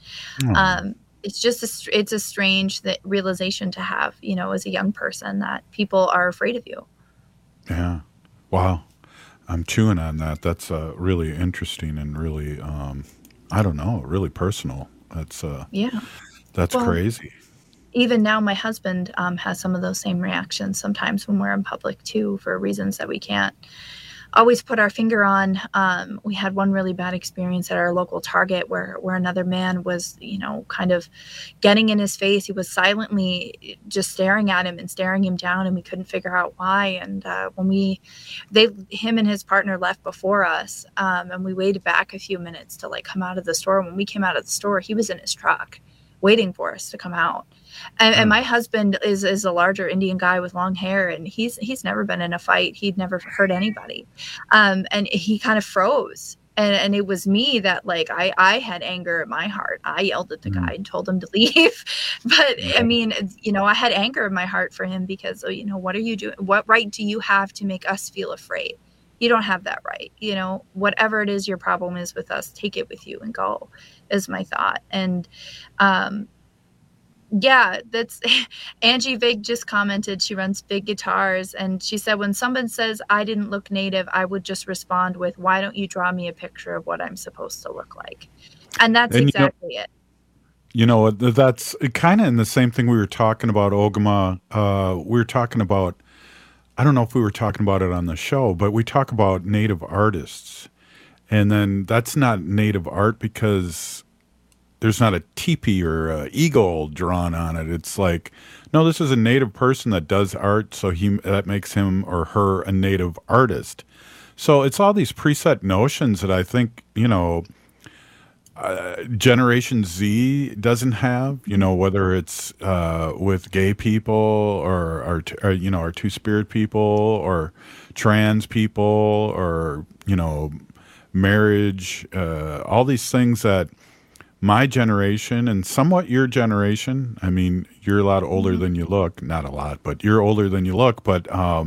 it's just it's a strange realization to have, as a young person, that people are afraid of you. Yeah. Wow. I'm chewing on that. That's really interesting and really, really personal. That's that's crazy. Even now, my husband has some of those same reactions sometimes when we're in public too, for reasons that we can't always put our finger on. We had one really bad experience at our local Target where another man was, kind of getting in his face. He was silently just staring at him and staring him down, and we couldn't figure out why. And when him and his partner left before us, and we waited back a few minutes to like come out of the store. When we came out of the store, he was in his truck waiting for us to come out. And my husband is a larger Indian guy with long hair, and he's never been in a fight. He'd never hurt anybody. And he kind of froze. And it was me that, like, I had anger in my heart. I yelled at the guy and told him to leave. But I mean, I had anger in my heart for him because, what are you doing? What right do you have to make us feel afraid? You don't have that right. Whatever it is your problem is with us, take it with you and go, is my thought. And, that's Angie Vig just commented. She runs Big Guitars, and she said, when someone says I didn't look Native, I would just respond with, why don't you draw me a picture of what I'm supposed to look like? And that's exactly it. That's kind of in the same thing we were talking about, Ogama. We were talking about, I don't know if we were talking about it on the show, but we talk about Native artists. And then that's not Native art because there's not a teepee or a eagle drawn on it. It's like, no, this is a Native person that does art, so that makes him or her a Native artist. So it's all these preset notions that I think, Generation Z doesn't have, whether it's with gay people or our two-spirit people or trans people or, marriage, all these things that my generation and somewhat your generation, I mean, you're a lot older than you look, not a lot, but you're older than you look, but,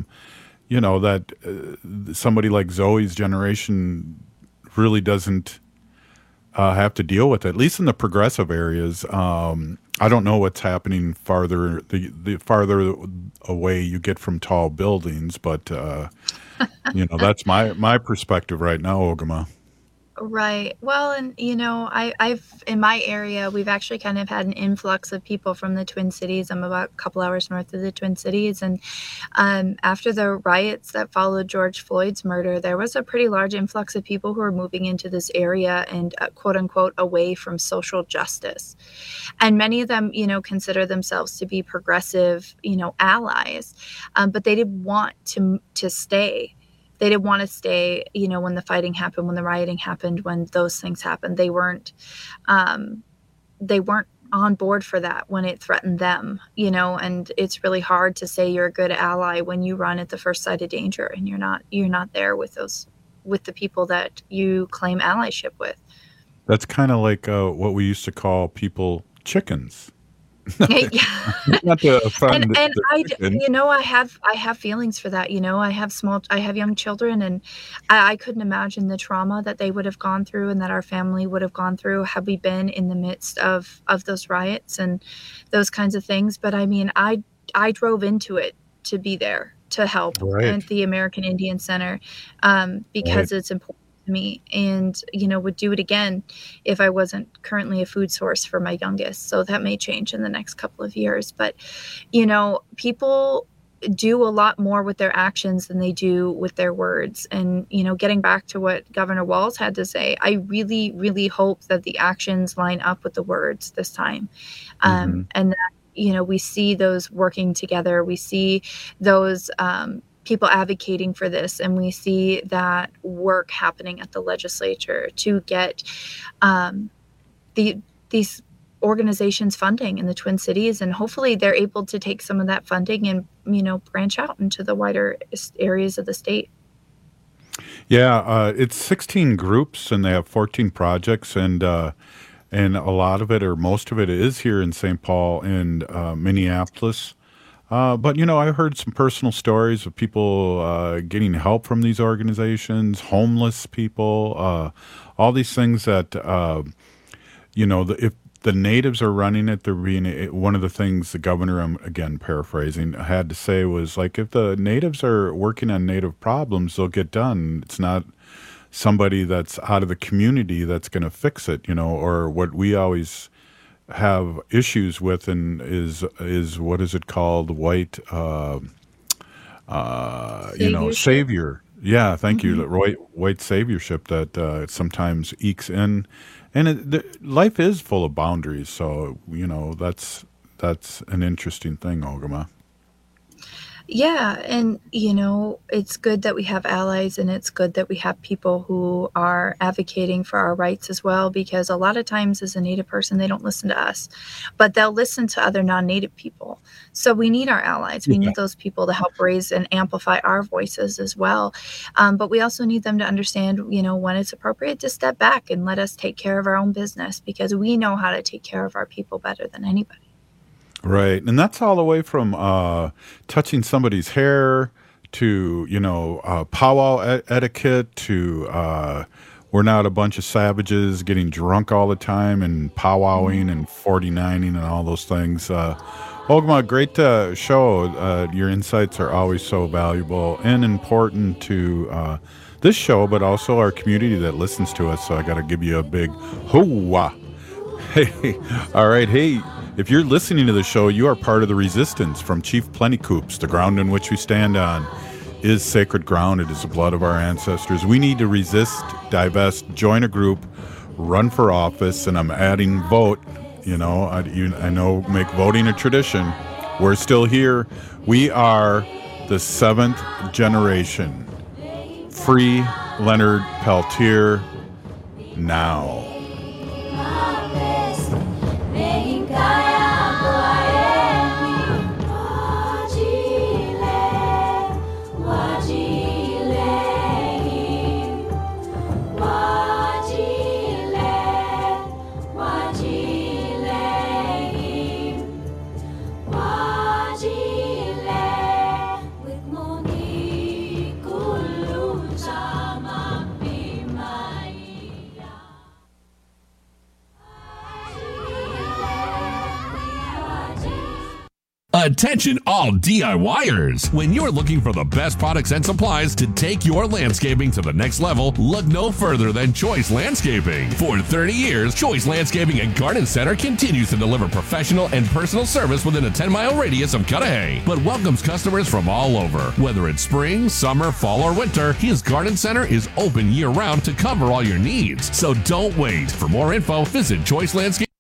that somebody like Zoe's generation really doesn't have to deal with it, at least in the progressive areas. I don't know what's happening farther, the farther away you get from tall buildings, but, that's my perspective right now, Ogama. Right. Well, and I've in my area, we've actually kind of had an influx of people from the Twin Cities. I'm about a couple hours north of the Twin Cities, and after the riots that followed George Floyd's murder, there was a pretty large influx of people who were moving into this area and quote unquote away from social justice, and many of them, consider themselves to be progressive, allies, but they didn't want to stay. They didn't want to stay, when the fighting happened, when the rioting happened, when those things happened. They weren't on board for that when it threatened them, and it's really hard to say you're a good ally when you run at the first sight of danger and you're not there with the people that you claim allyship with. That's kind of like what we used to call people chickens. Yeah. Not to offend and I have feelings for that. I have young children, and I couldn't imagine the trauma that they would have gone through and that our family would have gone through had we been in the midst of those riots and those kinds of things. But I mean, I drove into it to be there to help at the American Indian Center because it's important to me, and would do it again if I wasn't currently a food source for my youngest. So that may change in the next couple of years, but people do a lot more with their actions than they do with their words. And getting back to what Governor Walz had to say, I really, really hope that the actions line up with the words this time, and that we see those working together. We see those people advocating for this, and we see that work happening at the legislature to get these organizations funding in the Twin Cities, and hopefully they're able to take some of that funding and branch out into the wider areas of the state. Yeah, it's 16 groups and they have 14 projects, and a lot of it or most of it is here in St. Paul and Minneapolis. But, I heard some personal stories of people getting help from these organizations, homeless people, all these things that, if the natives are running it, they're being one of the things the governor, I'm again paraphrasing, had to say was like, if the natives are working on native problems, they'll get done. It's not somebody that's out of the community that's going to fix it, or what we always have issues with and is what is it called, white savior. Yeah, thank you. The white saviorship that sometimes ekes in, and life is full of boundaries. So that's an interesting thing, Ogama. Yeah, and it's good that we have allies, and it's good that we have people who are advocating for our rights as well, because a lot of times as a Native person, they don't listen to us, but they'll listen to other non-Native people. So we need our allies. We need those people to help raise and amplify our voices as well. But we also need them to understand, when it's appropriate to step back and let us take care of our own business, because we know how to take care of our people better than anybody. Right. And that's all the way from touching somebody's hair to, powwow etiquette to we're not a bunch of savages getting drunk all the time and powwowing and 49ing and all those things. Ogama, great show. Your insights are always so valuable and important to this show, but also our community that listens to us. So I got to give you a big hoo-wah. Hey, all right. Hey. If you're listening to the show, you are part of the resistance from Chief Plentycoops. The ground in which we stand on is sacred ground. It is the blood of our ancestors. We need to resist, divest, join a group run for office, and I'm adding vote. You know, I know make voting a tradition. We're still here. We are the 7th generation. Free Leonard Peltier now. Attention all DIYers! When you're looking for the best products and supplies to take your landscaping to the next level, look no further than Choice Landscaping. For 30 years, Choice Landscaping and Garden Center continues to deliver professional and personal service within a 10-mile radius of Cudahy, but welcomes customers from all over. Whether it's spring, summer, fall, or winter, his Garden Center is open year-round to cover all your needs. So don't wait. For more info, visit Choice Landscaping.